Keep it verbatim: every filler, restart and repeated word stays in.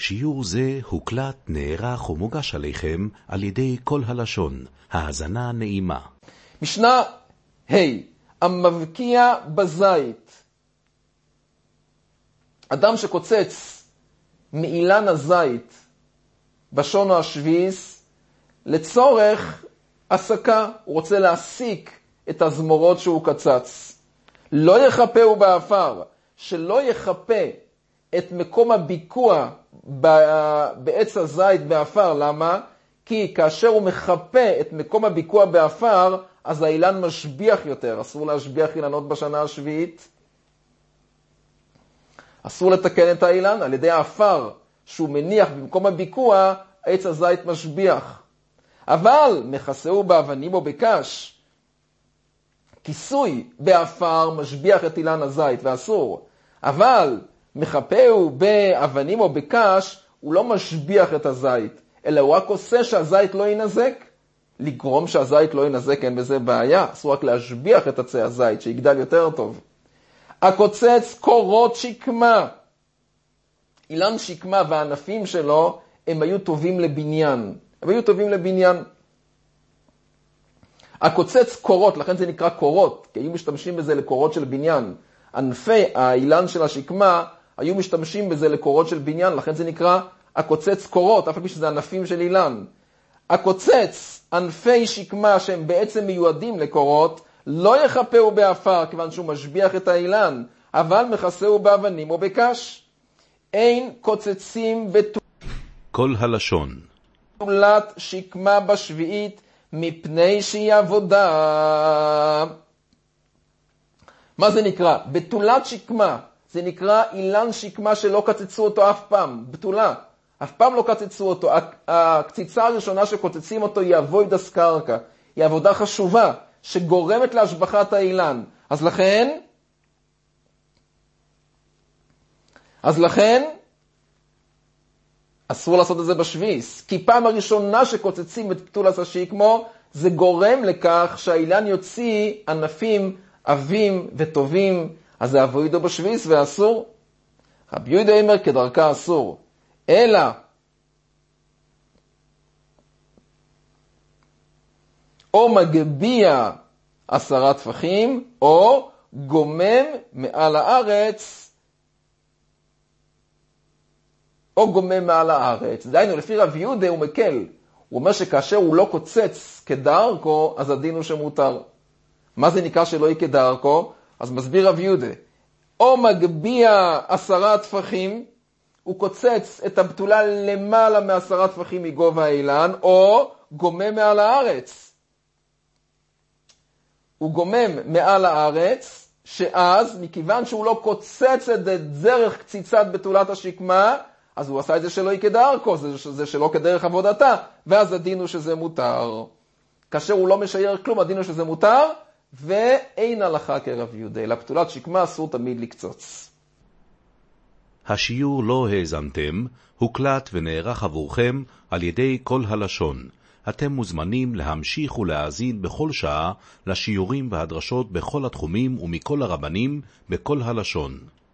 שיעור זה הוקלט, נערך ומוגש עליכם על ידי כל הלשון. האזנה נעימה. משנה ה' המבקיע בזית. אדם שקוצץ מאילן הזית בשון או השביס לצורך הסקה, הוא רוצה להסיק את הזמורות שהוא קצץ. לא יחפהו באפר, שלא יחפה את מקום הביקוע בעץ הזית באפר. למה? כי כאשר הוא מחפה את מקום הביקוע באפר, אז האילן משביח יותר. אסור להשביח אילנות בשנה השביעית. אסור לתקן את האילן על ידי האפר שהוא מניח במקום הביקוע, עץ הזית משביח. אבל מכסהו באבנים או בקש, כיסוי באפר משביח את אילן הזית ואסור. אבל מחפהו באבנים או בקש, הוא לא משביח את הזית, אלא הוא רק עושה שהזית לא ינזק. לגרום שהזית לא ינזק, אין בזה בעיה. אסור רק להשביח את עצי הזית, שיגדל יותר טוב. הקוצץ קורות שקמה. אילן שקמה והענפים שלו, הם היו טובים לבניין. הם היו טובים לבניין. הקוצץ קורות, לכן זה נקרא קורות, כי היו משתמשים בזה לקורות של בניין. ענפי האילן של השקמה היו משתמשים בזה לקורות של בניין, לכן זה נקרא הקוצץ קורות, אף על פי שזה ענפים של אילן. הקוצץ ענפי שקמה שהם בעצם מיועדים לקורות, לא יחפהו באפר כיוון שהוא משביח את האילן, אבל מכסהו באבנים או בקש. אין קוצצים כל הלשון. בתולת שקמה בשביעית מפני שהיא עבודה. מה זה נקרא? בתולת שקמה. זה נקרא אילן שקמה שלא קצצו אותו אף פעם. בתולה. אף פעם לא קצצו אותו. הקציצה הראשונה שקוצצים אותו היא אבוידס קרקע. היא עבודה חשובה שגורמת להשבחת האילן. אז לכן, אז לכן, אסור לעשות את זה בשביס. כי פעם הראשונה שקוצצים את פתולת השקמו, זה גורם לכך שהאילן יוציא ענפים עבים וטובים. אז זה אבוידו בשביס ואסור. רבי יהודה אומר כדרכה אסור. אלא או מגביע עשרה טפחים, או גומם מעל הארץ, או גומם מעל הארץ. דהיינו, לפי רבי יהודה הוא מקל. הוא אומר שכאשר הוא לא קוצץ כדרכו, אז הדין הוא שמותר. מה זה נקרא שלא יהיה כדרכו? אז מסביר רבי יהודה. או מגביע עשרה טפחים, הוא קוצץ את הבתולה למעלה מעשרה טפחים מגובה האילן, או גומם מעל הארץ. הוא גומם מעל הארץ, שאז, מכיוון שהוא לא קוצץ את דרך קציצת בתולת השקמה, אז הוא עשה את זה שלא יהיה כדרכו, זה, זה שלא כדרך עבודתה, ואז הדין הוא שזה מותר. כאשר הוא לא משייר כלום, הדין הוא שזה מותר, ואין הלכה כרב יהודה. לבתולת שקמה אסור תמיד לקצוץ. השיעור לא האזנתם, הוקלט ונערך עבורכם על ידי כל הלשון. אתם מוזמנים להמשיך ולהאזין בכל שעה לשיעורים והדרשות בכל התחומים ומכל הרבנים בכל הלשון.